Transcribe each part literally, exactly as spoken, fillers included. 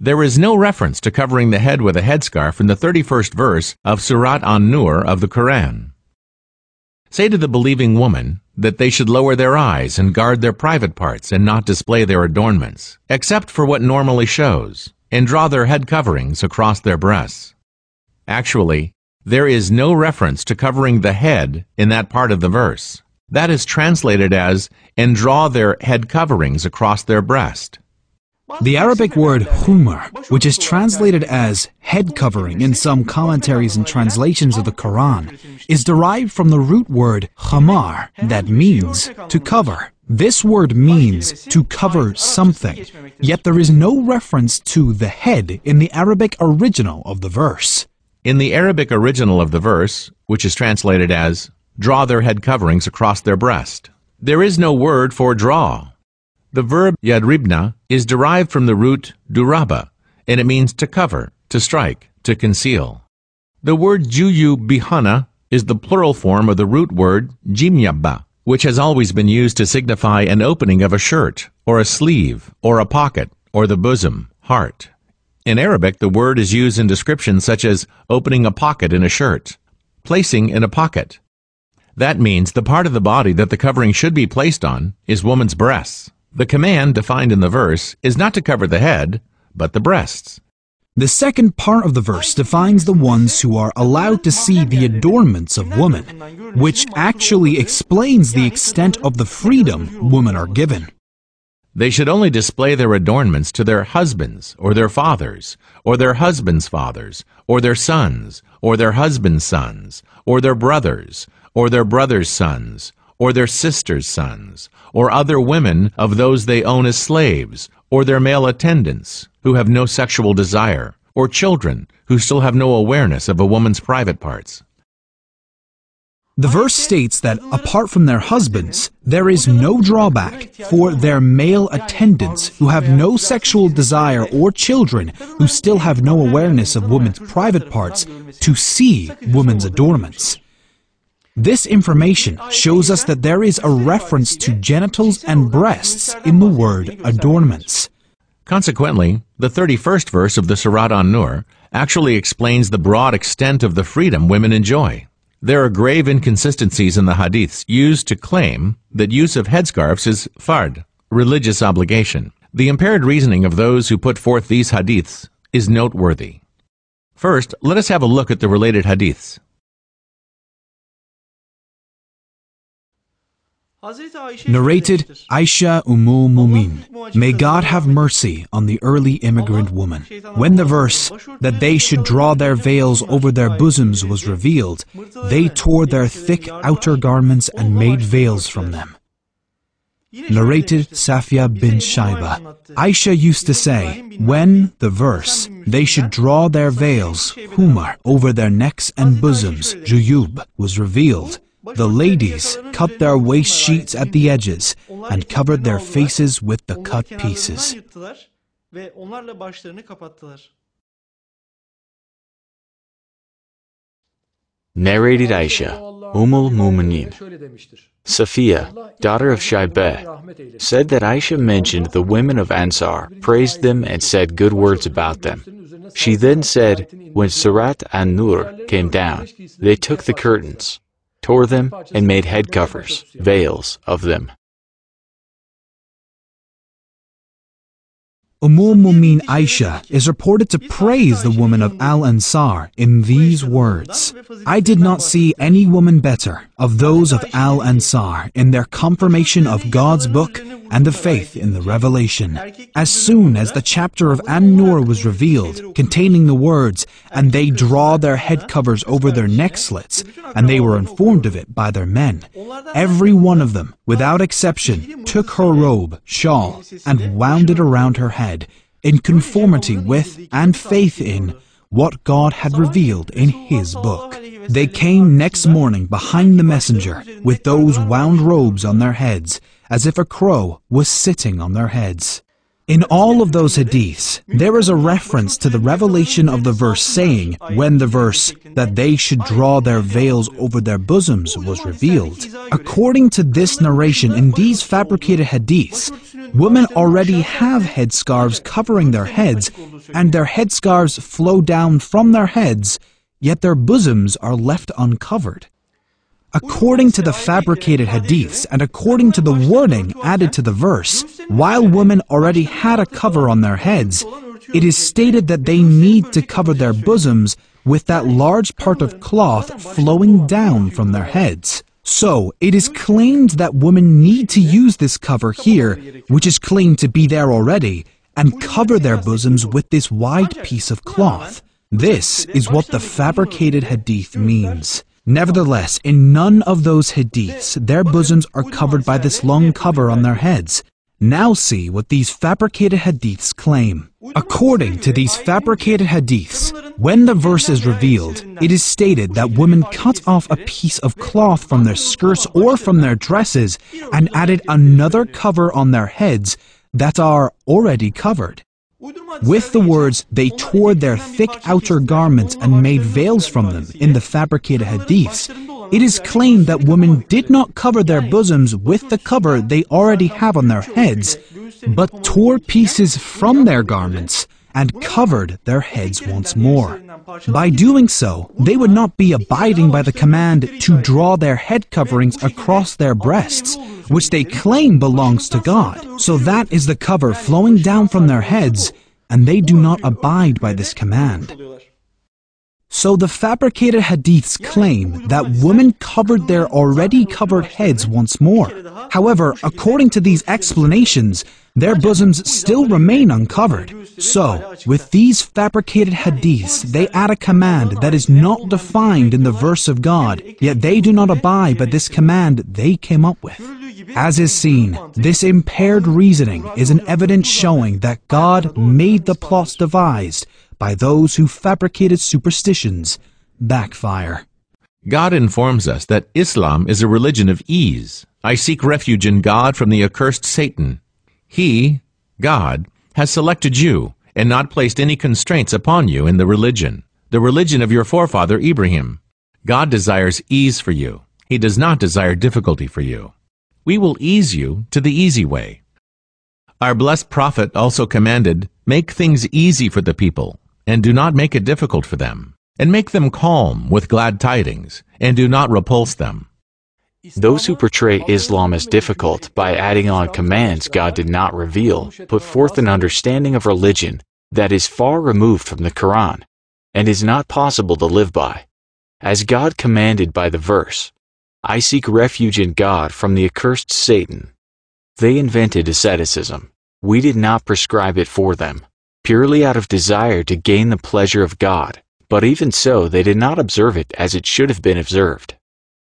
There is no reference to covering the head with a headscarf in the thirty-first verse of Surat An-Nur of the Quran. Say to the believing woman that they should lower their eyes and guard their private parts and not display their adornments, except for what normally shows, and draw their head coverings across their breasts. Actually, there is no reference to covering the head in that part of the verse. That is translated as, and draw their head coverings across their breast. The Arabic word humar, which is translated as head covering in some commentaries and translations of the Quran, is derived from the root word khamar, that means to cover. This word means to cover something, yet there is no reference to the head in the Arabic original of the verse. In the Arabic original of the verse, which is translated as, draw their head coverings across their breast, there is no word for draw. The verb yadribna is derived from the root duraba, and it means to cover, to strike, to conceal. The word juyu bihana is the plural form of the root word jimyabba, which has always been used to signify an opening of a shirt, or a sleeve, or a pocket, or the bosom, heart. In Arabic, the word is used in descriptions such as opening a pocket in a shirt, placing in a pocket. That means the part of the body that the covering should be placed on is woman's breasts. The command defined in the verse is not to cover the head, but the breasts. The second part of the verse defines the ones who are allowed to see the adornments of woman, which actually explains the extent of the freedom women are given. They should only display their adornments to their husbands, or their fathers, or their husbands' fathers, or their sons, or their husbands' sons, or their brothers, or their brothers' sons, or their sisters' sons, or other women of those they own as slaves, or their male attendants, who have no sexual desire, or children who still have no awareness of a woman's private parts. The verse states that apart from their husbands, there is no drawback for their male attendants who have no sexual desire or children who still have no awareness of women's private parts to see women's adornments. This information shows us that there is a reference to genitals and breasts in the word adornments. Consequently, the thirty-first verse of the Surat An-Nur actually explains the broad extent of the freedom women enjoy. There are grave inconsistencies in the hadiths used to claim that use of headscarves is fard, religious obligation. The impaired reasoning of those who put forth these hadiths is noteworthy. First, let us have a look at the related hadiths. Narrated Aisha Ummul Mumin. May God have mercy on the early immigrant woman. When the verse that they should draw their veils over their bosoms was revealed, they tore their thick outer garments and made veils from them. Narrated Safia bin Shaiba. Aisha used to say, when the verse, they should draw their veils, humar, over their necks and bosoms, juyub, was revealed, the ladies cut their waist sheets at the edges and covered their faces with the cut pieces. Narrated Aisha, Ummul Mu'minin. Safiya, daughter of Shaybeh, said that Aisha mentioned the women of Ansar, praised them, and said good words about them. She then said, when Surat An-Nur came down, they took the curtains, tore them, and made head covers, veils, of them. Ummul Mumin Aisha is reported to praise the woman of Al-Ansar in these words, I did not see any woman better of those of Al-Ansar in their confirmation of God's book and the faith in the revelation. As soon as the chapter of An-Nur was revealed, containing the words, and they draw their head covers over their neck slits, and they were informed of it by their men, every one of them, without exception, took her robe, shawl, and wound it around her head, in conformity with and faith in what God had revealed in His book. They came next morning behind the messenger with those wound robes on their heads, as if a crow was sitting on their heads. In all of those hadiths, there is a reference to the revelation of the verse saying, when the verse, that they should draw their veils over their bosoms, was revealed. According to this narration in these fabricated hadiths, women already have headscarves covering their heads, and their headscarves flow down from their heads, yet their bosoms are left uncovered. According to the fabricated hadiths and according to the wording added to the verse, while women already had a cover on their heads, it is stated that they need to cover their bosoms with that large part of cloth flowing down from their heads. So, it is claimed that women need to use this cover here, which is claimed to be there already, and cover their bosoms with this wide piece of cloth. This is what the fabricated hadith means. Nevertheless, in none of those hadiths, their bosoms are covered by this long cover on their heads. Now see what these fabricated hadiths claim. According to these fabricated hadiths, when the verse is revealed, it is stated that women cut off a piece of cloth from their skirts or from their dresses and added another cover on their heads that are already covered. With the words, they tore their thick outer garments and made veils from them in the fabricated hadiths, it is claimed that women did not cover their bosoms with the cover they already have on their heads, but tore pieces from their garments and covered their heads once more. By doing so, they would not be abiding by the command to draw their head coverings across their breasts, which they claim belongs to God. So that is the cover flowing down from their heads, and they do not abide by this command. So the fabricated hadiths claim that women covered their already covered heads once more. However, according to these explanations, their bosoms still remain uncovered. So, with these fabricated hadiths, they add a command that is not defined in the verse of God, yet they do not abide by this command they came up with. As is seen, this impaired reasoning is an evidence showing that God made the plots devised by those who fabricated superstitions backfire. God informs us that Islam is a religion of ease. I seek refuge in God from the accursed Satan. He, God, has selected you and not placed any constraints upon you in the religion, the religion of your forefather Ibrahim. God desires ease for you. He does not desire difficulty for you. We will ease you to the easy way. Our blessed prophet also commanded, make things easy for the people, and do not make it difficult for them, and make them calm with glad tidings, and do not repulse them. Those who portray Islam as difficult by adding on commands God did not reveal put forth an understanding of religion that is far removed from the Quran and is not possible to live by. As God commanded by the verse, I seek refuge in God from the accursed Satan. They invented asceticism. We did not prescribe it for them, purely out of desire to gain the pleasure of God, but even so they did not observe it as it should have been observed.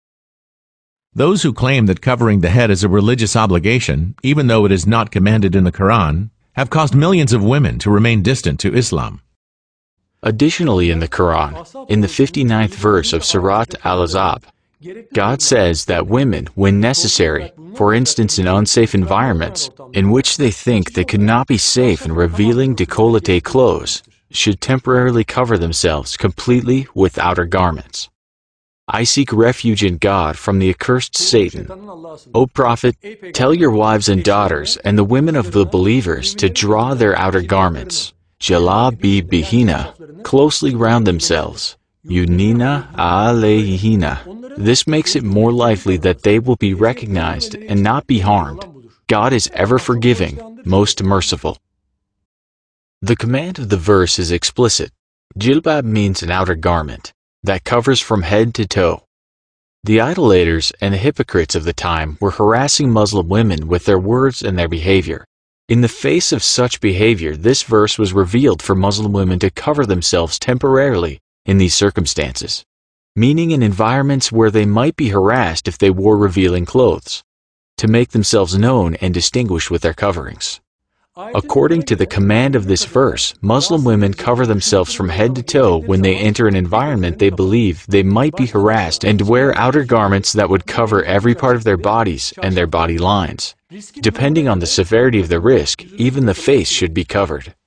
Those who claim that covering the head is a religious obligation, even though it is not commanded in the Quran, have caused millions of women to remain distant to Islam. Additionally, in the Quran, in the fifty-ninth verse of Surat Al-Ahzab, God says that women, when necessary, for instance in unsafe environments, in which they think they could not be safe in revealing décolleté clothes, should temporarily cover themselves completely with outer garments. I seek refuge in God from the accursed Satan. O Prophet, tell your wives and daughters and the women of the believers to draw their outer garments, jalabi bihina, closely round themselves, yunina alayhina. This makes it more likely that they will be recognized and not be harmed. God is ever forgiving, most merciful. The command of the verse is explicit. Jilbab means an outer garment that covers from head to toe. The idolaters and the hypocrites of the time were harassing Muslim women with their words and their behavior. In the face of such behavior, this verse was revealed for Muslim women to cover themselves temporarily in these circumstances, meaning in environments where they might be harassed if they wore revealing clothes, to make themselves known and distinguished with their coverings. According to the command of this verse, Muslim women cover themselves from head to toe when they enter an environment they believe they might be harassed and wear outer garments that would cover every part of their bodies and their body lines. Depending on the severity of the risk, even the face should be covered.